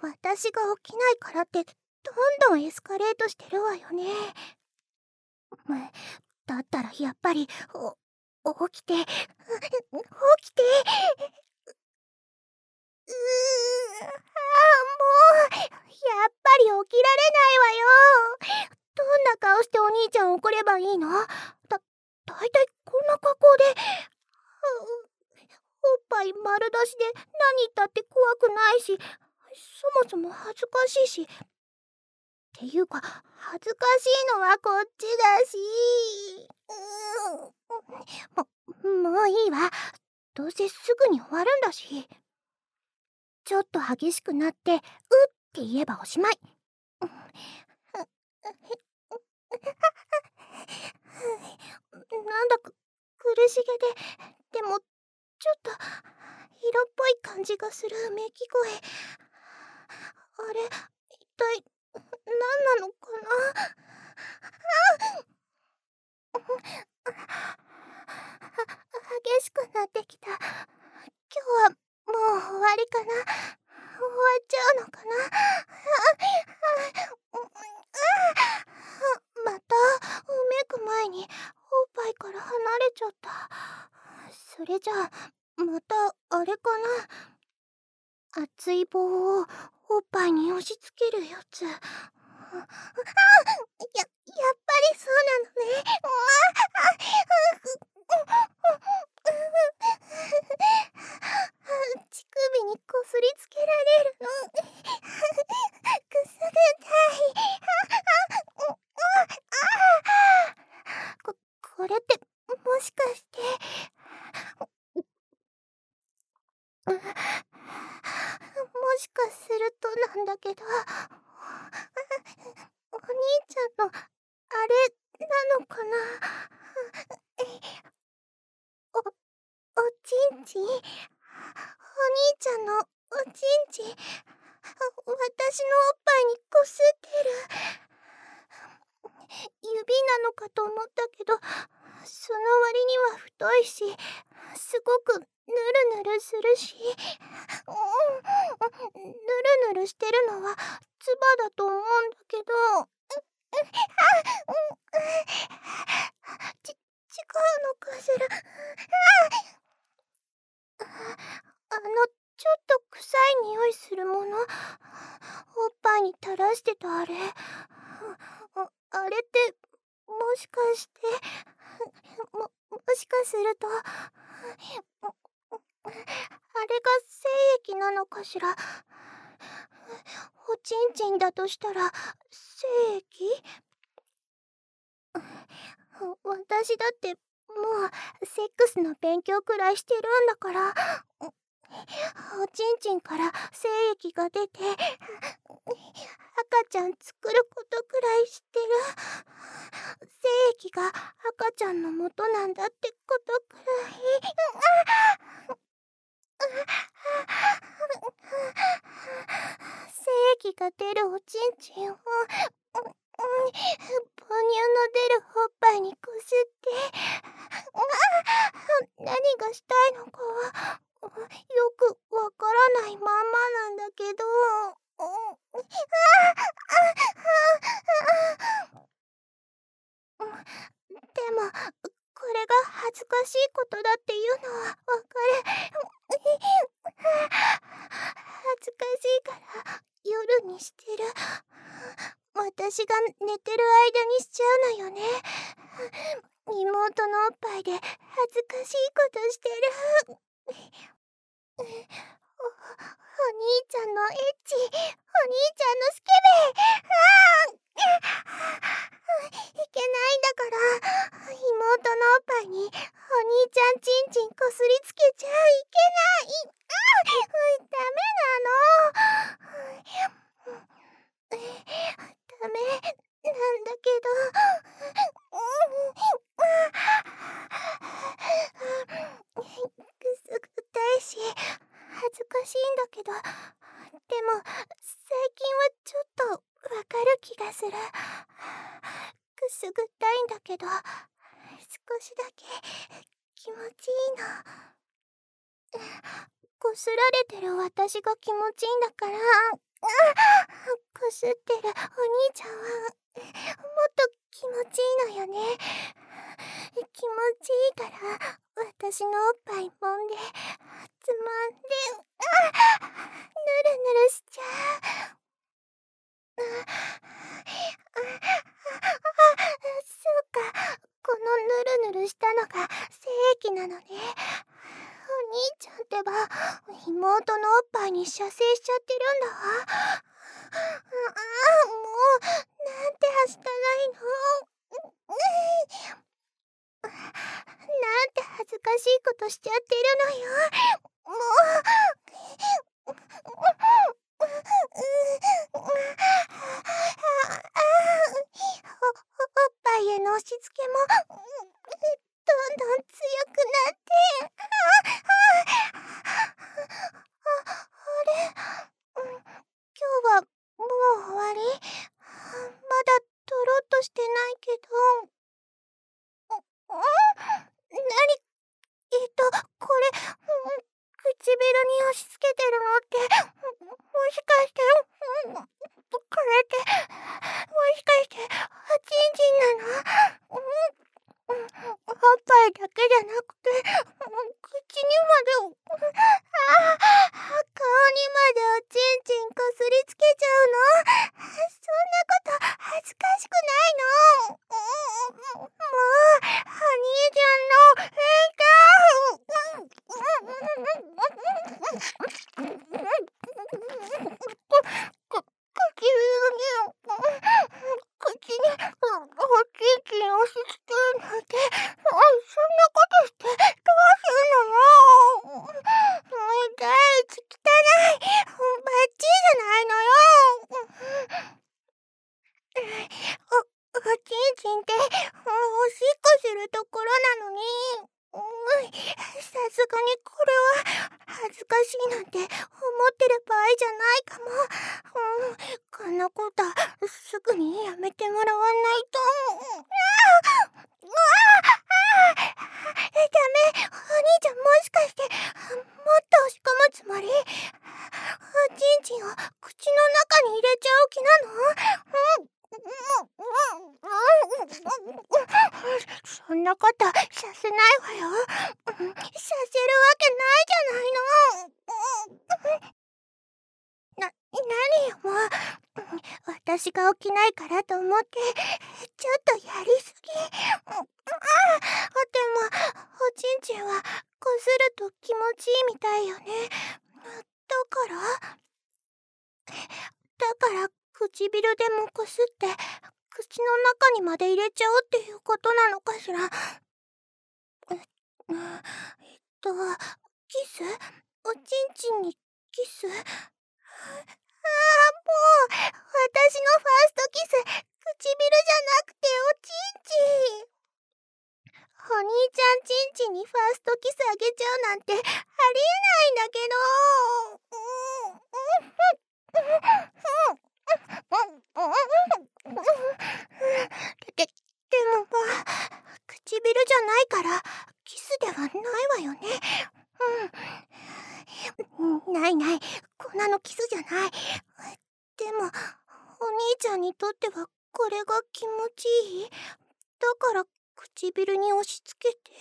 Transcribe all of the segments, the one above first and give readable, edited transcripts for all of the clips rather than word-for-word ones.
私が起きないからってどんどんエスカレートしてるわよね。だったらやっぱり起きて起きて。もうやっぱり起きられないわよ。どんな顔してお兄ちゃん怒ればいいの？だいたいこんな格好で。おっぱい丸出しで何言ったって怖くないし、そもそも恥ずかしいし。っていうか恥ずかしいのはこっちだし。もういいわ。どうせすぐに終わるんだし。ちょっと激しくなって「う」って言えばおしまい。なんだか苦しげで、でもちょっと色っぽい感じがするうめき声。あれ、一体何なのかな。激しくなってきた。今日はもう終わりかな。終わっちゃうのかな。またうめく前におっぱいから離れちゃった。それじゃあまたあれかな。熱い棒をおっぱいに押し付けるやつ。やっぱりそうなのね。乳首にこすりつけられるの。くすぐったい。これってもしかしてもしかするとなんだけど、お兄ちゃんのあれなのかな。おちんちん。お兄ちゃんのおちんちん、私のおっぱいにこすってる。指なのかと思ったけど、その割には太いし、すごくぬるぬるするし。ぬるぬるしてるのはツバだと思うんだけど。違うのかしら。ちょっと臭い匂いするもの、おっぱいに垂らしてたあれ。あれってもしかしてもしかするとあれが精液なのかしら。おちんちんだとしたら精液？私だってもうセックスの勉強くらいしてるんだから。おちんちんから精液が出て赤ちゃん作ることくらい知ってる。精液が赤ちゃんの元なんだってことくらい。精液が出るおちんちんを母乳の出るおっぱいにこすって何がしたいのかはよくわからないまんまなんだけど。でもこれが恥ずかしいことだっていうのはわかる。恥ずかしいから夜にしてる。私が寝てる間にしちゃうのよね。妹のおっぱいで恥ずかしいことしてる。お兄ちゃんのエッチ、お兄ちゃんのスケベ。いけないんだから、妹のおっぱいにお兄ちゃんちんちんこすりつけちゃいけない。ダメなの。ダメなんだけど。くすぐったいし恥ずかしいんだけど、でも最近はちょっとわかる気がする。くすぐったいんだけど少しだけ気持ちいいの。こすられてる私が気持ちいいんだからこすってるお兄ちゃんはもっと気持ちいいのよね。気持ちいいから私のおっぱい揉んでつまんでぬるぬるしちゃう。そうか、このぬるぬるしたのが精液なのね。お兄ちゃんってば妹のおっぱいに射精しちゃってるんだわ。もうなんてはしたないの。なんて恥ずかしいことしちゃってるのよ。もうおっぱいへの押し付けもどんどん強くなって、あれ、今日はもう終わり？まだとろっとしてないけど。なに、これ、唇に押し付けてるのって、もしかして、これって、もしかして、おちんちんなの？おっぱいだけじゃなくて、口にまで、顔にまでおちんちんこすりつけちゃうの？そんなこと恥ずかしくないの？もう、お兄ちゃんの唇に、口に、おちんちん押し付けるなんて、そんなことしてどうするのよ。もう第一汚い。バッチリじゃないのよ。おちんちんって、おしっこするところなのに、さすがにこれは恥ずかしいなんて思ってる場合じゃないかも。こんなことすぐにやめてもらわないと。ダメ。お兄ちゃんもしかしてもっと押し込むつもり？おちんちんを口の中に入れちゃう気なの？そんなことさせないわよ。させるわけないじゃないの。何よもう。私が起きないからと思ってちょっとやりすぎ。でもおちんちんはこすると気持ちいいみたいよね。だから唇でもこすって口の中にまで入れちゃうっていうことなのかしら。キス？おちんちんにキス？もう、私のファーストキス、唇じゃなくておちんちん。お兄ちゃんちんちんにファーストキスあげちゃうなんてありえないんだけど。でもまあ、唇じゃないからキスではないわよね。ないない、こんなのキスじゃない。でもお兄ちゃんにとってはこれが気持ちいい。だから唇に押し付けて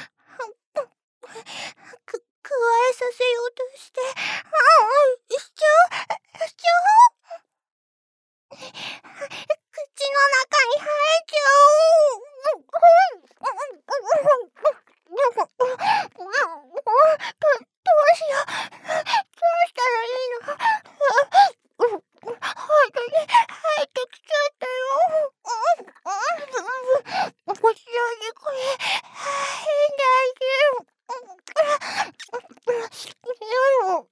加えさせようとして、しちゃう。口の中に入っちゃどうしよう。どうしたらいいの？本当に入ってきちゃったよ。面白いねこれ。変だよ。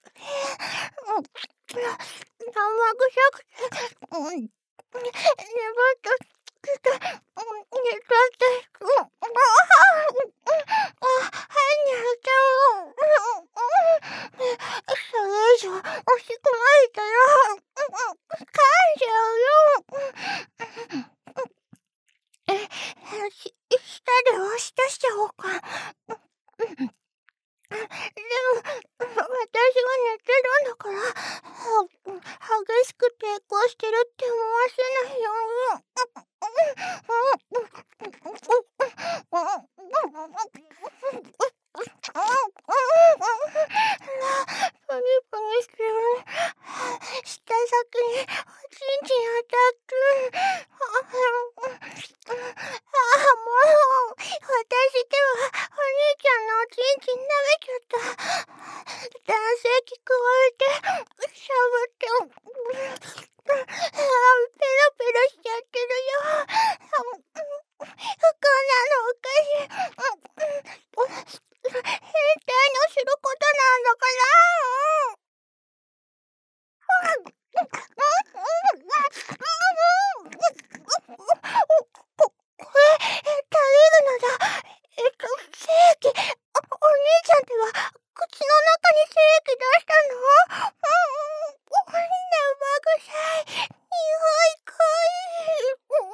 生臭くて、ねばっときた、ねばってはいにゃいちゃう。それ以上押し込まれたら噛んじゃうよ。舌で押し出しちゃおうか。でも私が寝てるんだから激しちんちんアタック。もう、私ではお兄ちゃんのおちんちん舐めちゃった。男性器加えて、しゃぶって、ペロペロしちゃってるよ。こんなのおかしい。変態のすることなんだから。これ、食べるのだ。精液。お兄ちゃんっては、口の中に精液出したの？こんなうまぐさい。匂いかい。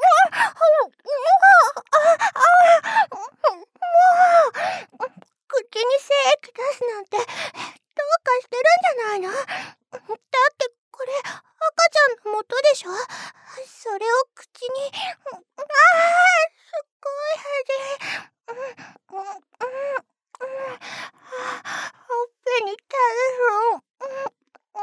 もう、口に精液出すなんて、どうかしてるんじゃないの？だってこれ赤ちゃんの元でしょ？それを口に、すっごい味。ほっぺに垂れる。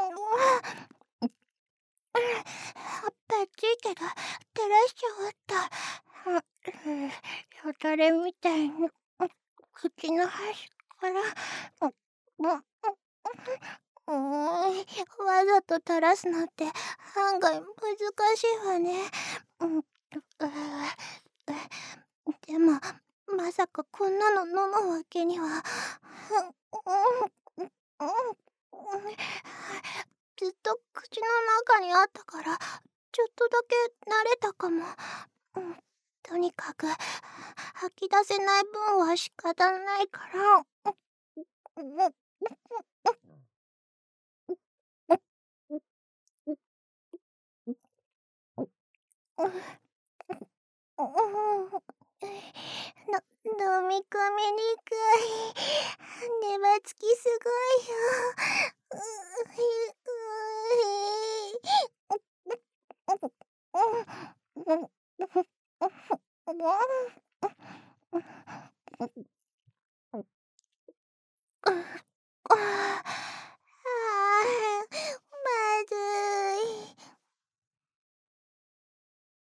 ぱっちいけど照らしちゃおった。よだれみたいに口の端からわざと垂らすのって案外難しいわね。でもまさかこんなの飲むわけには。ずっと口の中にあったからちょっとだけ慣れたかも。とにかく吐き出せない分は仕方ないから。飲み込みにくい。粘つきすごいよ。